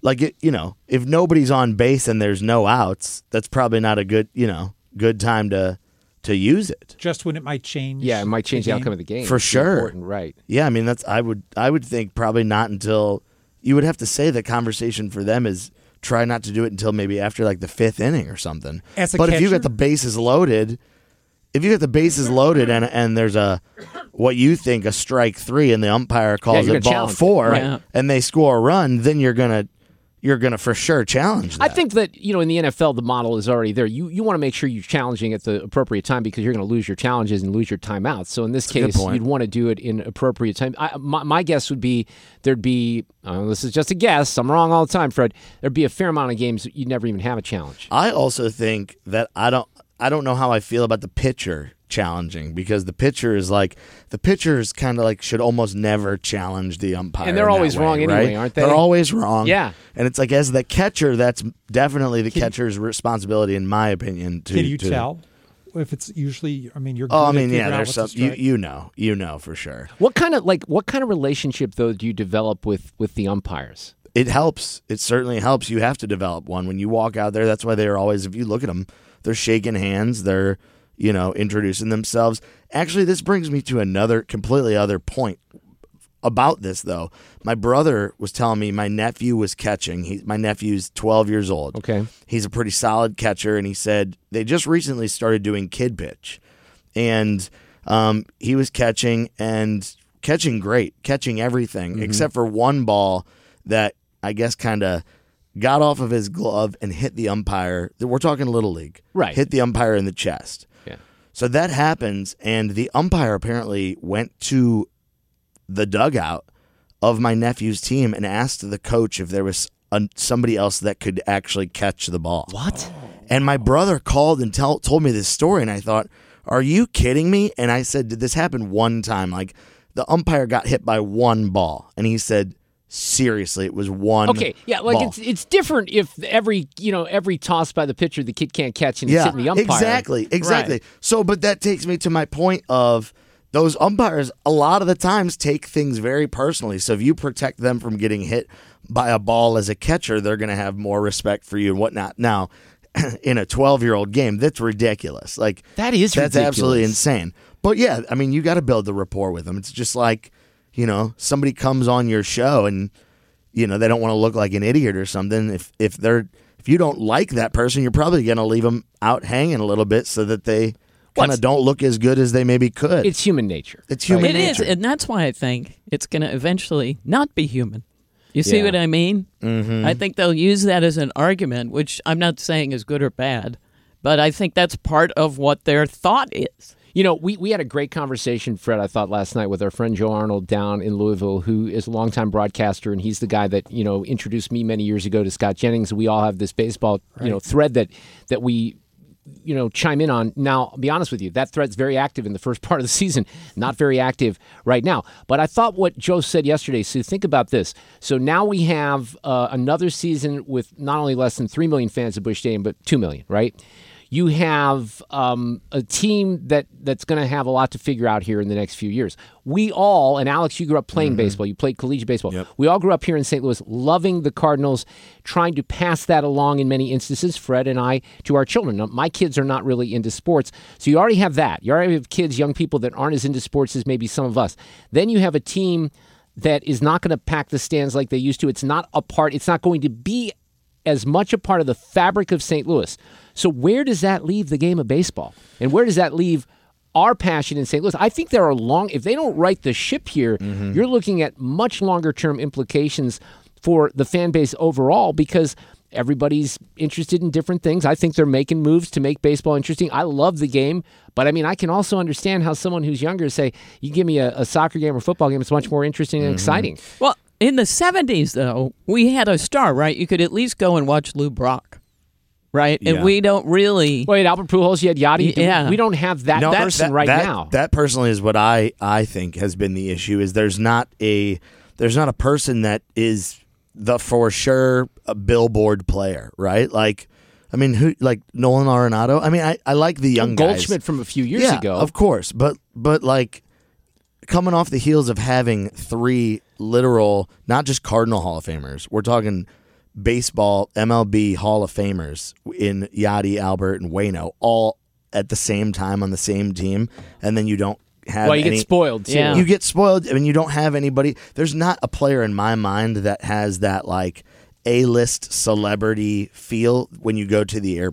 Speaker 8: if nobody's on base and there's no outs, that's probably not a good time to use it.
Speaker 10: Just when it might change.
Speaker 7: Yeah, it might change the outcome of the game.
Speaker 8: For sure.
Speaker 7: Important, right?
Speaker 8: Yeah, I mean I would think probably not until you would have to say the conversation for them is try not to do it until maybe after like the fifth inning or something. But if you get the bases loaded. If you get the bases loaded and there's what you think a strike 3 and the umpire calls it ball 4 and they score a run, then you're gonna for sure challenge that.
Speaker 7: I think that in the NFL the model is already there. You want to make sure you're challenging at the appropriate time because you're going to lose your challenges and lose your timeouts. So in this case, you'd want to do it in appropriate time. My guess would be there'd be this is just a guess. I'm wrong all the time, Fred. There'd be a fair amount of games that you'd never even have a challenge.
Speaker 8: I also think that I don't know how I feel about the pitcher challenging because the pitcher is kind of like should almost never challenge the umpire.
Speaker 7: And they're always wrong anyway,
Speaker 8: right?
Speaker 7: aren't they?
Speaker 8: They're always wrong.
Speaker 7: Yeah.
Speaker 8: And it's like as the catcher, that's definitely the catcher's responsibility, in my opinion.
Speaker 10: Can you tell if it's usually? I mean, you're.
Speaker 8: There's some. You know for sure.
Speaker 7: What kind of relationship though do you develop with the umpires?
Speaker 8: It helps. It certainly helps. You have to develop one when you walk out there. That's why they are always. If you look at them. They're shaking hands. They're, introducing themselves. Actually, this brings me to another completely other point about this, though. My brother was telling me my nephew was catching. My nephew's 12 years old.
Speaker 7: Okay.
Speaker 8: He's a pretty solid catcher, and he said they just recently started doing kid pitch. And he was catching great, catching everything, except for one ball that I guess kind of got off of his glove and hit the umpire. We're talking Little League.
Speaker 7: Right.
Speaker 8: Hit the umpire in the chest.
Speaker 7: Yeah.
Speaker 8: So that happens, and the umpire apparently went to the dugout of my nephew's team and asked the coach if there was somebody else that could actually catch the ball.
Speaker 7: What?
Speaker 8: And my brother called and told me this story, and I thought, are you kidding me? And I said, did this happen one time? Like, the umpire got hit by one ball, and he said, seriously, it was one.
Speaker 7: Okay, yeah, like
Speaker 8: ball.
Speaker 7: it's different if every toss by the pitcher the kid can't catch and it's hitting the umpire.
Speaker 8: Exactly.
Speaker 7: Right.
Speaker 8: So, but that takes me to my point of those umpires. A lot of the times take things very personally. So if you protect them from getting hit by a ball as a catcher, they're going to have more respect for you and whatnot. Now, in a 12-year-old game, that's ridiculous. Like
Speaker 7: that's ridiculous.
Speaker 8: Absolutely insane. But yeah, I mean, you got to build the rapport with them. It's just like. Somebody comes on your show and, they don't want to look like an idiot or something. If you don't like that person, you're probably going to leave them out hanging a little bit so that they kind of don't look as good as they maybe could.
Speaker 7: It's human nature.
Speaker 8: It's human nature.
Speaker 9: It is, and that's why I think it's going to eventually not be human. You see what I mean?
Speaker 8: Mm-hmm.
Speaker 9: I think they'll use that as an argument, which I'm not saying is good or bad, but I think that's part of what their thought is.
Speaker 7: You know, we had a great conversation, Fred, I thought, last night with our friend Joe Arnold down in Louisville, who is a longtime broadcaster, and he's the guy that, you know, introduced me many years ago to Scott Jennings. We all have this baseball, you know, thread that we, you know, chime in on. Now, I'll be honest with you, that thread's very active in the first part of the season, not very active right now. But I thought what Joe said yesterday, so think about this. So now we have another season with not only less than 3 million fans at Busch Stadium, but 2 million, right? You have a team that's going to have a lot to figure out here in the next few years. We all, and Alex, you grew up playing baseball. You played collegiate baseball. Yep. We all grew up here in St. Louis loving the Cardinals, trying to pass that along in many instances, Fred and I, to our children. Now, my kids are not really into sports, so you already have that. You already have kids, young people that aren't as into sports as maybe some of us. Then you have a team that is not going to pack the stands like they used to. It's not going to be as much a part of the fabric of St. Louis. So where does that leave the game of baseball? And where does that leave our passion in St. Louis? I think there are if they don't right the ship here, you're looking at much longer term implications for the fan base overall, because everybody's interested in different things. I think they're making moves to make baseball interesting. I love the game, but I mean, I can also understand how someone who's younger say, you give me a soccer game or football game, it's much more interesting and exciting.
Speaker 9: Well, in the 70s, though, we had a star, right? You could at least go and watch Lou Brock, right? And we don't really...
Speaker 7: Wait, Albert Pujols, you had Yachty.
Speaker 9: Yeah.
Speaker 7: We don't have that person now.
Speaker 8: That personally is what I think has been the issue, is there's not a person that is the for sure a billboard player, right? Like, I mean, who, like Nolan Arenado? I mean, I like the young guys.
Speaker 7: Goldschmidt from a few years ago.
Speaker 8: Of course, but like coming off the heels of having 3 literal, not just Cardinal Hall of Famers, we're talking baseball MLB Hall of Famers in Yachty, Albert, and Waino, all at the same time on the same team, and then you don't have
Speaker 7: you get spoiled, too.
Speaker 8: Yeah. You get spoiled, and you don't have anybody. There's not a player in my mind that has that, like, A-list celebrity feel when you go to the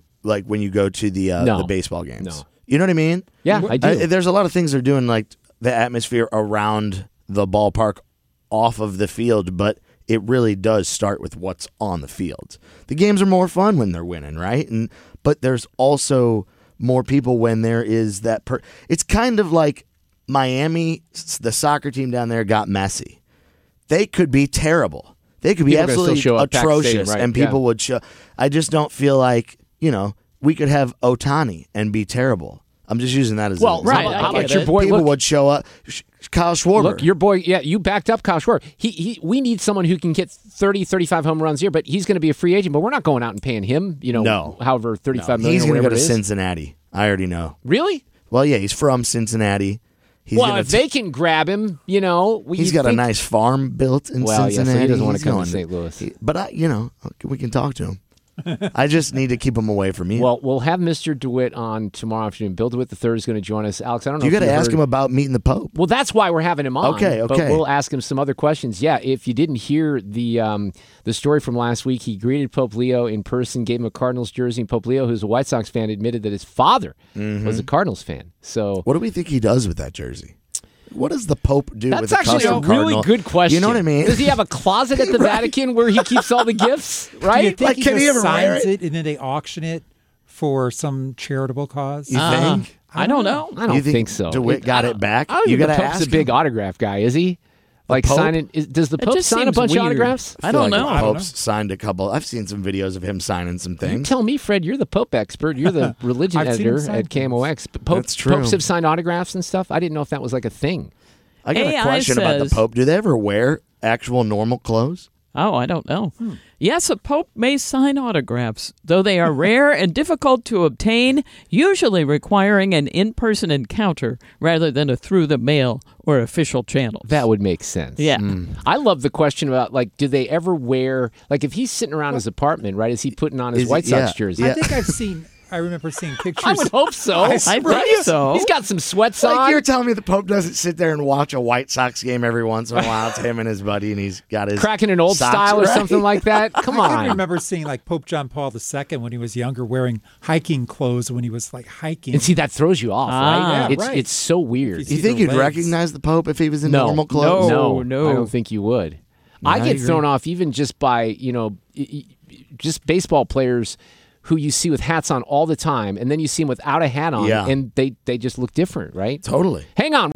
Speaker 8: the baseball games.
Speaker 7: No.
Speaker 8: You know what I mean?
Speaker 7: Yeah, I do.
Speaker 8: There's a lot of things they're doing, like the atmosphere around the ballpark off of the field, but it really does start with what's on the field. The games are more fun when they're winning, right? But there's also more people when there is that. It's kind of like Miami, the soccer team down there, got messy. They could be terrible. They could be absolutely atrocious, right? And people would show. I just don't feel like, we could have Ohtani and be terrible. I'm just using that as an example.
Speaker 7: Right. How about your boy?
Speaker 8: People would show up. Kyle Schwarber.
Speaker 7: Look, your boy, you backed up Kyle Schwarber. We need someone who can get 30, 35 home runs a year, but he's going to be a free agent, but we're not going out and paying him, however, $35 million.
Speaker 8: He's
Speaker 7: going to
Speaker 8: go to Cincinnati. I already know.
Speaker 7: Really?
Speaker 8: Well, yeah, he's from Cincinnati.
Speaker 7: If they can grab him,
Speaker 8: he's got a nice farm built in Cincinnati.
Speaker 7: Yeah, so he doesn't want to come to St. Louis.
Speaker 8: But we can talk to him. I just need to keep him away from you.
Speaker 7: Well, we'll have Mr. DeWitt on tomorrow afternoon. Bill DeWitt III is going to join us. Alex, I don't know.
Speaker 8: You got to ask him about meeting the Pope.
Speaker 7: Well, that's why we're having him on.
Speaker 8: Okay.
Speaker 7: But we'll ask him some other questions. Yeah, if you didn't hear the story from last week, he greeted Pope Leo in person, gave him a Cardinals jersey. And Pope Leo, who's a White Sox fan, admitted that his father was a Cardinals fan. So,
Speaker 8: what do we think he does with that jersey? What does the Pope do with a
Speaker 7: custom
Speaker 8: Cardinal?
Speaker 7: That's actually a really good question.
Speaker 8: You know what I mean?
Speaker 7: Does he have a closet at the Vatican where he keeps all the gifts? Right?
Speaker 10: Do you think
Speaker 8: can he ever
Speaker 10: signs it and then they auction it for some charitable cause?
Speaker 8: You think?
Speaker 9: I don't know.
Speaker 7: I don't think so.
Speaker 8: DeWitt got it back.
Speaker 7: You got to ask him. The Pope's a big autograph guy, is he? Like signing? Does the Pope sign a bunch of autographs?
Speaker 8: I don't know. The Pope's signed a couple. I've seen some videos of him signing some things.
Speaker 7: You tell me, Fred. You're the Pope expert. You're the religion editor at KMOX.
Speaker 8: That's true.
Speaker 7: Popes have signed autographs and stuff. I didn't know if that was like a thing.
Speaker 8: I got a question about the Pope. Do they ever wear actual normal clothes?
Speaker 9: Oh, I don't know. Yes, a Pope may sign autographs, though they are rare and difficult to obtain, usually requiring an in-person encounter rather than a through-the-mail or official channels.
Speaker 7: That would make sense.
Speaker 9: Yeah.
Speaker 7: I love the question about, do they ever wear, if he's sitting around his apartment, right, is he putting on his White Sox jersey?
Speaker 10: I think I remember seeing pictures.
Speaker 7: I would hope so.
Speaker 9: I think so.
Speaker 7: He's got some sweats on.
Speaker 8: You're telling me the Pope doesn't sit there and watch a White Sox game every once in a while? It's him and his buddy, and he's got his
Speaker 7: cracking an old style or something like that. Come on.
Speaker 10: I remember seeing Pope John Paul II when he was younger wearing hiking clothes when he was hiking.
Speaker 7: And see, that throws you off, right?
Speaker 10: Right.
Speaker 7: It's so weird.
Speaker 8: You think you'd recognize the Pope if he was in normal clothes?
Speaker 7: No, I don't think you would. I get thrown off even just by just baseball players who you see with hats on all the time, and then you see them without a hat on, and they just look different, right?
Speaker 8: Totally.
Speaker 7: Hang on.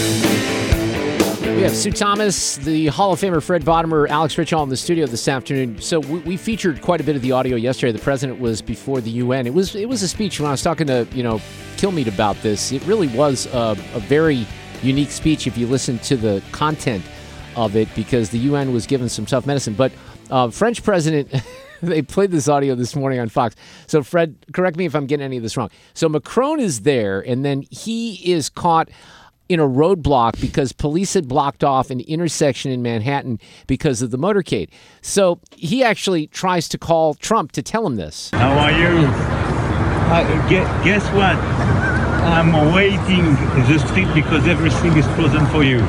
Speaker 7: We have Sue Thomas, the Hall of Famer Fred Bottomer, Alex Richall in the studio this afternoon. So we featured quite a bit of the audio yesterday. The president was before the UN. It was a speech. When I was talking to Kilmeade about this, it really was a very unique speech if you listen to the content of it, because the UN was given some tough medicine. But French president, they played this audio this morning on Fox. So Fred, correct me if I'm getting any of this wrong. So Macron is there, and then he is caught in a roadblock because police had blocked off an intersection in Manhattan because of the motorcade. So he actually tries to call Trump to tell him this.
Speaker 19: How are you? Guess what? I'm waiting the street because everything is frozen for you.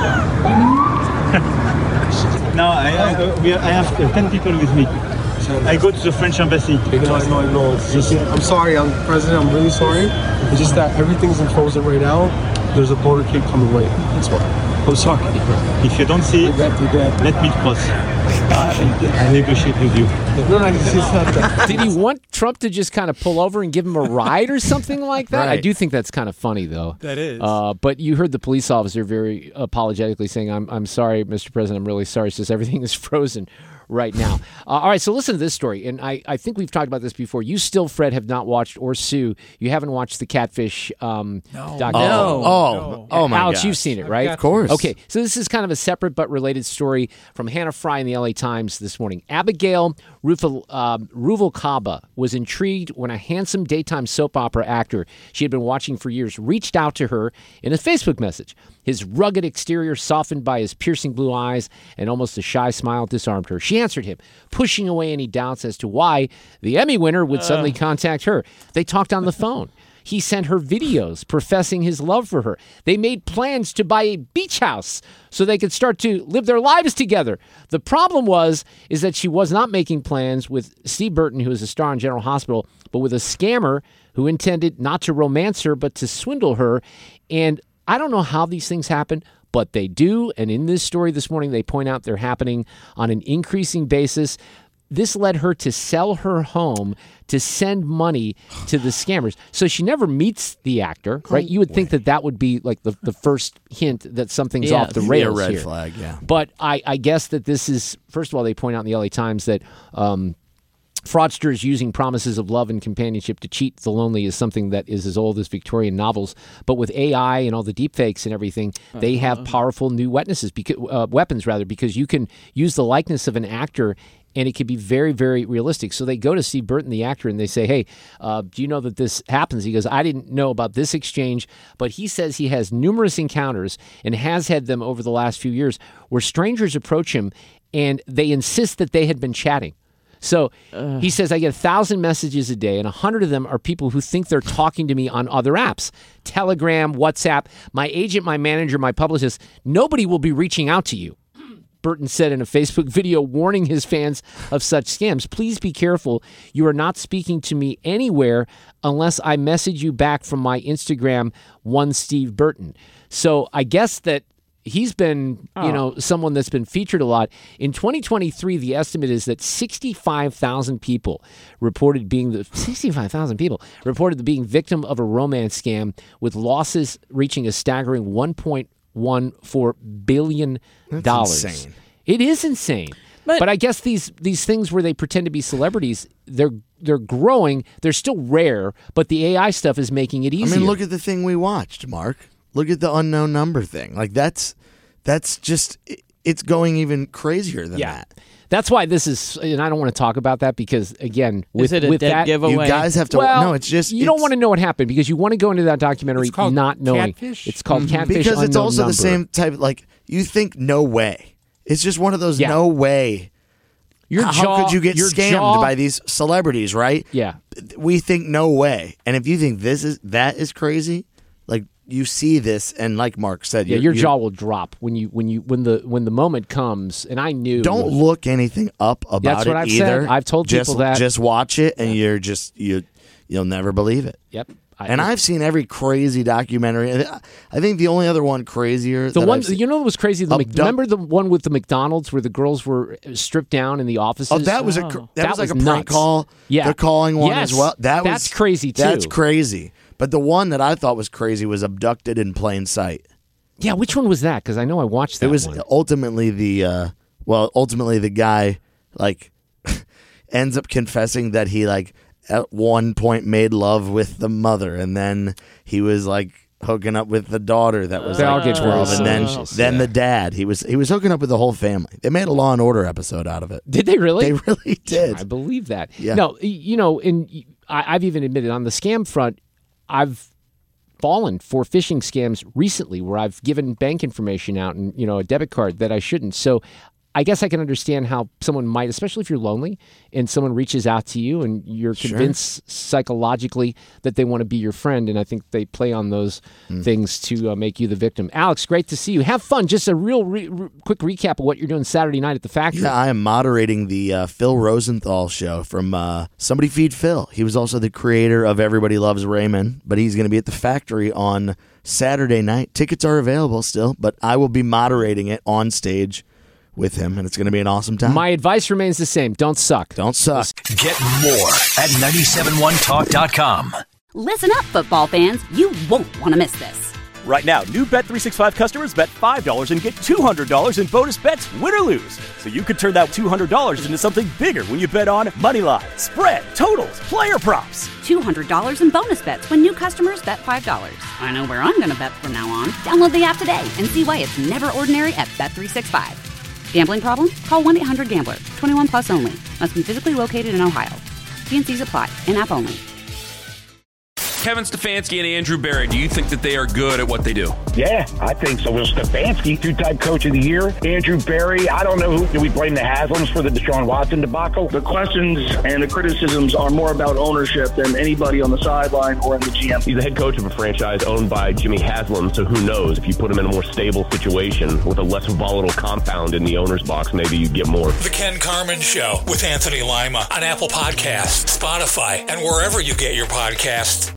Speaker 19: Now I have 10 people with me. I go to the French embassy.
Speaker 20: I know. It's just, I'm sorry, President. I'm really sorry. It's just that everything's in frozen right now. There's a motorcade coming late. That's why.
Speaker 19: I'm sorry. If you don't see it, let me cross. I negotiate with you.
Speaker 20: No, it's not that.
Speaker 7: Did he want Trump to just kind of pull over and give him a ride or something like that?
Speaker 8: Right.
Speaker 7: I do think that's kind of funny, though.
Speaker 10: That is.
Speaker 7: But you heard the police officer very apologetically saying, I'm sorry, Mr. President, I'm really sorry. It's just everything is frozen right now. All right, so listen to this story, and I think we've talked about this before. You still, Fred, have not watched, or Sue, you haven't watched the Catfish documentary.
Speaker 8: Oh, my
Speaker 7: Alex,
Speaker 8: gosh.
Speaker 7: you've seen it, right?
Speaker 8: Of course.
Speaker 7: Okay, so this is kind of a separate but related story from Hannah Fry in the LA Times this morning. Abigail Ruvalcaba was intrigued when a handsome daytime soap opera actor she had been watching for years reached out to her in a Facebook message. His rugged exterior, softened by his piercing blue eyes and almost a shy smile, disarmed her. She answered him, pushing away any doubts as to why the Emmy winner would suddenly contact her. They talked on the phone. He sent her videos professing his love for her. They made plans to buy a beach house so they could start to live their lives together. The problem is that she was not making plans with Steve Burton, who is a star in General Hospital, but with a scammer who intended not to romance her, but to swindle her. And I don't know how these things happen, but they do. And in this story this morning, they point out they're happening on an increasing basis. This led her to sell her home to send money to the scammers. So she never meets the actor, right? You would think that would be like the first hint that something's off the rails
Speaker 8: a red
Speaker 7: here.
Speaker 8: flag, yeah.
Speaker 7: But I guess that this is, first of all, they point out in the LA Times that fraudsters using promises of love and companionship to cheat the lonely is something that is as old as Victorian novels. But with AI and all the deepfakes and everything, they have powerful new weapons, because you can use the likeness of an actor and it can be very, very realistic. So they go to Steve Burton, the actor, and they say, hey, do you know that this happens? He goes, I didn't know about this exchange, but he says he has numerous encounters and has had them over the last few years where strangers approach him and they insist that they had been chatting. So he says, I get 1,000 messages a day, and 100 of them are people who think they're talking to me on other apps. Telegram, WhatsApp, my agent, my manager, my publicist, nobody will be reaching out to you. Burton said in a Facebook video warning his fans of such scams. Please be careful. You are not speaking to me anywhere unless I message you back from my Instagram, one Steve Burton. So I guess that he's been, someone that's been featured a lot. In 2023, the estimate is that 65,000 people reported being being victim of a romance scam, with losses reaching a staggering $1.14 billion.
Speaker 8: That's insane.
Speaker 7: It is insane. But I guess these things where they pretend to be celebrities, they're growing. They're still rare, but the AI stuff is making it easier.
Speaker 8: I mean, look at the thing we watched, Mark. Look at the unknown number thing. Like that's just, it's going even crazier than that.
Speaker 7: That's why this is, and I don't want to talk about that because, again, with
Speaker 9: dead
Speaker 7: that
Speaker 9: giveaway?
Speaker 8: You guys have to.
Speaker 7: Well,
Speaker 8: no, it's just
Speaker 7: you don't want to know what happened because you want to go into that documentary not knowing.
Speaker 10: Catfish?
Speaker 7: It's called Catfish.
Speaker 8: Because it's
Speaker 7: Unknown
Speaker 8: also
Speaker 7: Number.
Speaker 8: the same type. Like you think, no way. It's just one of those no way. How could you get scammed by these celebrities, right?
Speaker 7: Yeah,
Speaker 8: we think no way, and if you think that is crazy, like. You see this, and like Mark said,
Speaker 7: your jaw will drop when the moment comes. And I knew.
Speaker 8: Don't look anything up about
Speaker 7: That's what I've
Speaker 8: either.
Speaker 7: said. I've told people that.
Speaker 8: Just watch it, and you'll never believe it.
Speaker 7: Yep.
Speaker 8: I've seen every crazy documentary. I think the only other one crazier.
Speaker 7: The one that was crazy. Remember the one with the McDonald's where the girls were stripped down in the offices?
Speaker 8: Oh, that was that was like a prank call.
Speaker 7: Yeah,
Speaker 8: they're calling one as well.
Speaker 7: That's crazy too.
Speaker 8: That's crazy. But the one that I thought was crazy was abducted in plain sight.
Speaker 7: Yeah, which one was that? Because I know I watched that.
Speaker 8: It was
Speaker 7: one.
Speaker 8: ultimately the guy like ends up confessing that he like at one point made love with the mother, and then he was like hooking up with the daughter that was like 12, and then the dad. He was hooking up with the whole family. They made a Law and Order episode out of it.
Speaker 7: Did they really?
Speaker 8: They really did.
Speaker 7: Yeah, I believe that.
Speaker 8: Yeah.
Speaker 7: No, I've even admitted on the scam front, I've fallen for phishing scams recently where I've given bank information out and, a debit card that I shouldn't. So I guess I can understand how someone might, especially if you're lonely and someone reaches out to you and you're convinced psychologically that they want to be your friend. And I think they play on those things to make you the victim. Alex, great to see you. Have fun. Just a real quick recap of what you're doing Saturday night at the factory.
Speaker 8: Yeah, I am moderating the Phil Rosenthal show from Somebody Feed Phil. He was also the creator of Everybody Loves Raymond, but he's going to be at the factory on Saturday night. Tickets are available still, but I will be moderating it on stage with him, and it's going to be an awesome time.
Speaker 7: My advice remains the same. Don't suck.
Speaker 8: Don't suck.
Speaker 6: Get more at 971talk.com.
Speaker 1: Listen up, football fans. You won't want to miss this.
Speaker 2: Right now, new Bet365 customers bet $5 and get $200 in bonus bets, win or lose. So you could turn that $200 into something bigger when you bet on money line, spread, totals, player props.
Speaker 1: $200 in bonus bets when new customers bet $5. I know where I'm going to bet from now on. Download the app today and see why it's never ordinary at Bet365. Gambling problem? Call 1-800-GAMBLER. 21 plus only. Must be physically located in Ohio. T&Cs apply. In-app only.
Speaker 3: Kevin Stefanski and Andrew Berry, do you think that they are good at what they do?
Speaker 14: Yeah, I think so. Will Stefanski, two-time coach of the year. Andrew Berry, I don't know who. Do we blame the Haslams for the Deshaun Watson debacle?
Speaker 15: The questions and the criticisms are more about ownership than anybody on the sideline or in the GM.
Speaker 16: He's the head coach of a franchise owned by Jimmy Haslam, so who knows? If you put him in a more stable situation with a less volatile compound in the owner's box, maybe you'd get more.
Speaker 5: The Ken Carman Show with Anthony Lima on Apple Podcasts, Spotify, and wherever you get your podcasts.